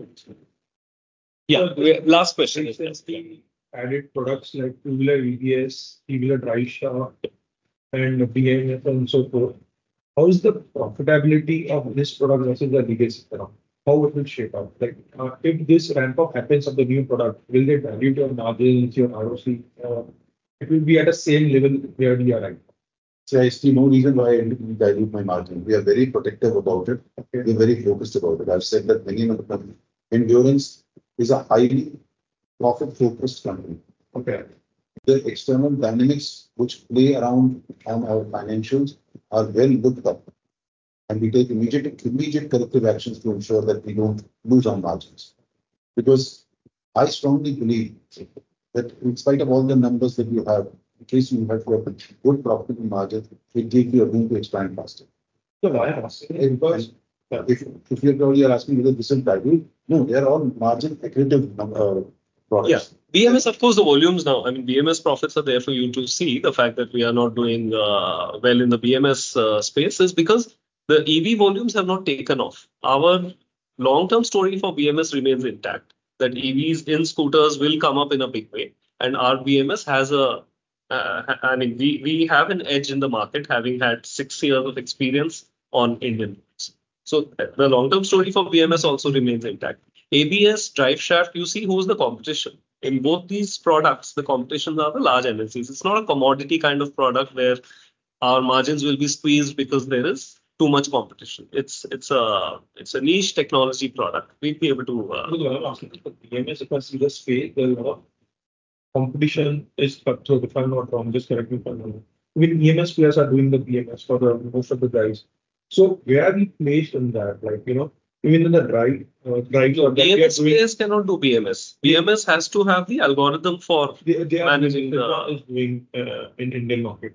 Yeah, we- last question is this. recently added products like two-wheeler E B S, three-wheeler drive shaft, and B M S and so forth, how is the profitability of this product versus the legacy product? How it will shape out? Like, uh, if this ramp up happens of the new product, will they dilute your margins, your R O C, or it will be at the same level where we are right now? So I see no reason why I dilute my margin. We are very protective about it. Okay. We're very focused about it. I've said that many of the Endurance is a highly profit-focused company. Okay. The external dynamics which play around on our financials are well looked up. And we take immediate, immediate corrective actions to ensure that we don't lose our margins. Because I strongly believe that in spite of all the numbers that you have, in case you have got a good profitable margin, it gives you a room to expand faster. So why I'm asking is because If, if you're probably asking whether this is dilute, no, they are all margin accretive uh, products. Yeah, B M S, of course, the volumes now. I mean, B M S profits are there for you to see. The fact that we are not doing uh, well in the B M S uh, space is because the E V volumes have not taken off. Our long-term story for B M S remains intact. That E Vs in scooters will come up in a big way, and our B M S has a. Uh, I mean, we we have an edge in the market, having had six years of experience on Indian roads. So the long-term story for B M S also remains intact. A B S, drive shaft, you see who's the competition. In both these products, the competition are the large M N Cs. It's not a commodity kind of product where our margins will be squeezed because there is too much competition. It's it's a it's a niche technology product. We'll be able to. Uh, I'm asking for B M S, if I see the space, there's a lot of competition is cutthroat. If I'm not wrong, just correct me if I'm wrong. Even E M S players are doing the B M S for the most of the guys. So where are we placed in that? Like, you know, even in the drive, uh, drives or that we are B M S doing, players cannot do B M S. B M S has to have the algorithm for they, they are managing doing, the. is doing uh, in Indian market.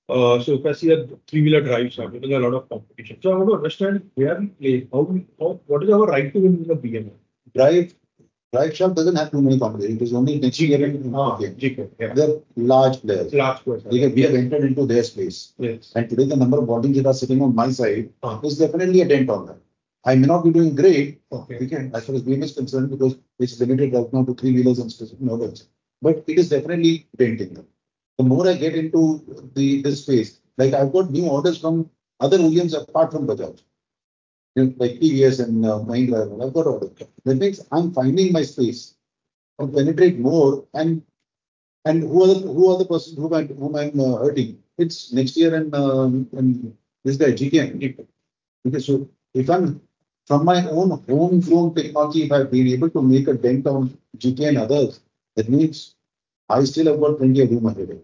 Uh, so if I see that three-wheeler drives are getting a lot of competition. So I want to understand where we play, how, we, how what is our right to win in the B M W? Drive, drive shaft doesn't have too many competitors. It is only next year and Ah, okay. G K, yeah. They're large players. Large players. We have, we have entered into their space. Yes. And today the number of bodies that are sitting on my side Ah. is definitely a dent on that. I may not be doing great, Okay. we can, as far as B M is concerned, because it's limited right now to three wheelers and specific models. But it is definitely denting them. The more I get into the this space, like I've got new orders from other O E Ms apart from Bajaj. You know, like T V S and uh, Mahindra, I've got orders. That means I'm finding my space to penetrate more, and and who are the, who are the persons whom I'm, whom I'm uh, hurting? It's next year and um, and this guy G K N. Okay, so if I'm from my own homegrown technology, if I've been able to make a dent on G K and others, that means I still have got plenty of room ahead.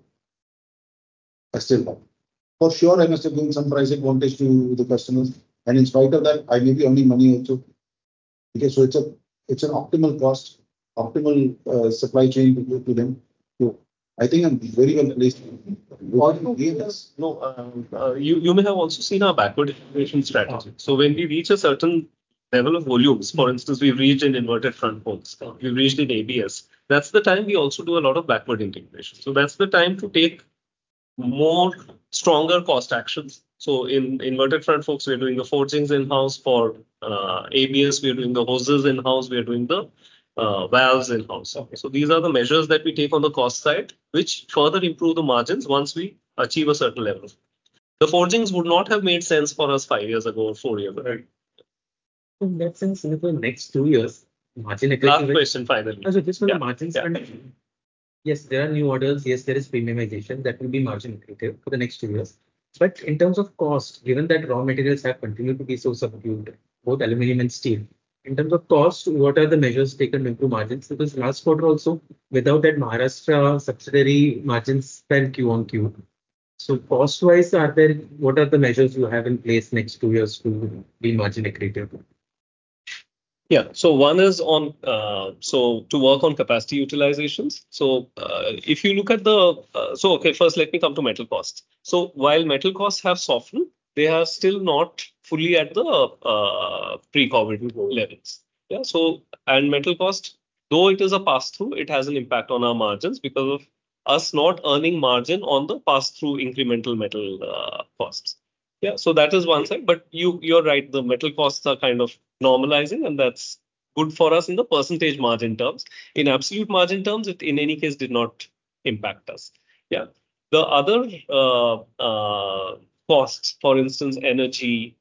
I still have. For sure, I must have given some price advantage to the customers, and in spite of that, I may be earning money also. Okay, so it's a it's an optimal cost, optimal uh, supply chain to, to them. So I think I'm very well placed. Also, yes, no, um, uh, you, you may have also seen our backward integration strategy. So when we reach a certain level of volumes, for instance, we've reached in inverted front forks, we've reached in A B S. That's the time we also do a lot of backward integration. So that's the time to take more stronger cost actions. So in inverted front forks, we're doing the forgings in-house. For uh, A B S, we're doing the hoses in-house. We're doing the uh, valves in-house. Okay. So these are the measures that we take on the cost side, which further improve the margins once we achieve a certain level. The forgings would not have made sense for us five years ago or four years ago. Right. In that sense, in the next two years, margin Last accretive. question finally. So just on Yeah, the margins yeah. front, yes, there are new orders. Yes, there is premiumization that will be margin accretive for the next two years. But in terms of cost, given that raw materials have continued to be so subdued, both aluminum and steel, in terms of cost, what are the measures taken to improve margins? Because last quarter also, without that Maharashtra subsidiary, margins fell Q on Q. So cost-wise, are there what are the measures you have in place next two years to be margin accretive? Yeah, so one is on, uh, so to work on capacity utilizations. So uh, if you look at the, uh, so okay, first let me come to metal costs. So while metal costs have softened, they are still not fully at the uh, pre-COVID levels. Yeah, so, and metal cost, though it is a pass-through, it has an impact on our margins because of us not earning margin on the pass-through incremental metal uh, costs. Yeah, so that is one side, but you you're right. The metal costs are kind of normalizing, and that's good for us in the percentage margin terms. In absolute margin terms, it in any case did not impact us. Yeah, the other uh, uh, costs, for instance, energy,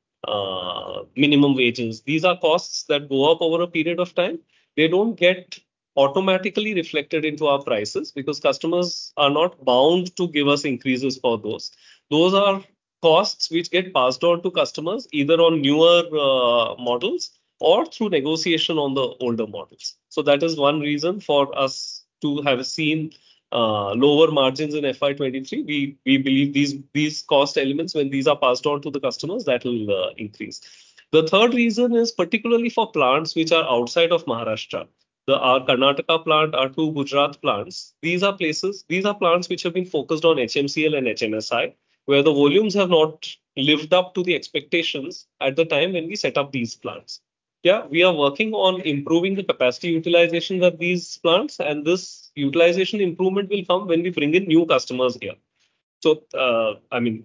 uh, minimum wages, these are costs that go up over a period of time. They don't get automatically reflected into our prices because customers are not bound to give us increases for those. Those are costs which get passed on to customers either on newer uh, models or through negotiation on the older models. So that is one reason for us to have seen uh, lower margins in F Y twenty-three. We we believe these these cost elements, when these are passed on to the customers, that will uh, increase. The third reason is particularly for plants which are outside of Maharashtra. The our Karnataka plant, our two Gujarat plants. These are places, these are plants which have been focused on H M C L and H M S I, where the volumes have not lived up to the expectations at the time when we set up these plants. Yeah, we are working on improving the capacity utilization of these plants, and this utilization improvement will come when we bring in new customers here. So, uh, I mean,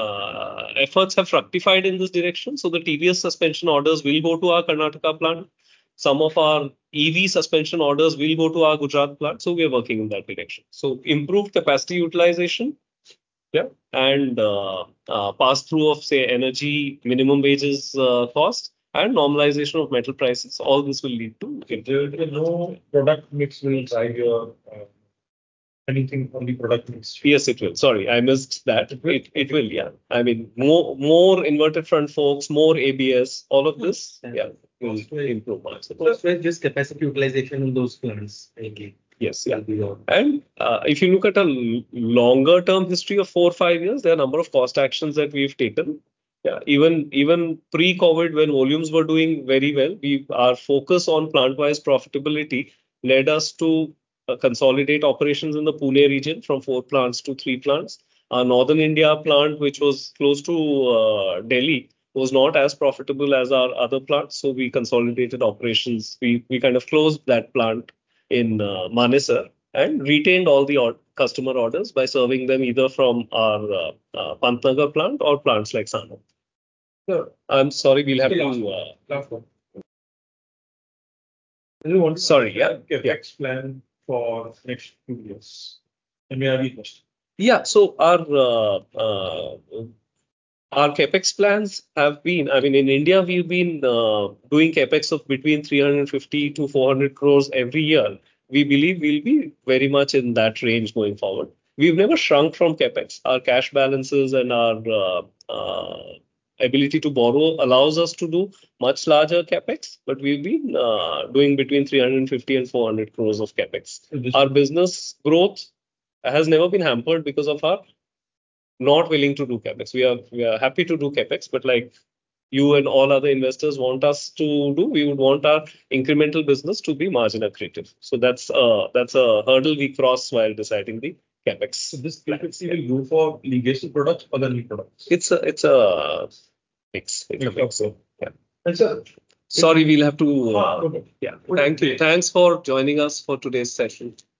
uh, efforts have fructified in this direction. So the T V S suspension orders will go to our Karnataka plant. Some of our E V suspension orders will go to our Gujarat plant. So we are working in that direction. So improved capacity utilization, yeah, and uh, uh, pass through of say energy, minimum wages uh, cost, and normalization of metal prices. All this will lead to There there is no product mix will drive your uh, anything on the product mix. Yes, it will. Sorry, I missed that. It will? It it will, yeah. I mean, more more inverted front forks, more A B S, all of this, yeah, will improve margins. Cost-wise, just capacity utilization in those plants. Okay. Yes, yeah. Will be on. And uh, if you look at a l- longer term history of four or five years, there are a number of cost actions that we've taken. Yeah, even even pre-COVID, when volumes were doing very well, we our focus on plant-wise profitability led us to uh, consolidate operations in the Pune region from four plants to three plants. Our Northern India plant, which was close to uh, Delhi, was not as profitable as our other plants. So we consolidated operations. We we kind of closed that plant in uh, Manesar and retained all the or- customer orders by serving them either from our uh, uh, Pantnagar plant or plants like Sanand. Sure. I'm sorry, we'll have Okay, to. Uh, Last one. I just want to Sorry, yeah, CapEx plan for next two years. And we have the question. yeah, so our uh, uh, our capex plans have been. I mean, in India, we've been uh, doing capex of between three hundred fifty to four hundred crores every year. We believe we'll be very much in that range going forward. We've never shrunk from capex. Our cash balances and our uh, uh, ability to borrow allows us to do much larger capex, but we've been uh, doing between three hundred fifty and four hundred crores of capex. So this- Our business growth has never been hampered because of our not willing to do capex. We are we are happy to do capex, but like you and all other investors want us to do, we would want our incremental business to be margin accretive. So that's uh that's a hurdle we cross while deciding the capex. So this plans. three fifty will go for legacy products or the new products? It's a it's a mix. It's a mix. Okay. Yeah. And sir, Sorry, we'll have to. Uh, okay. yeah. Thank you. Thanks for joining us for today's session.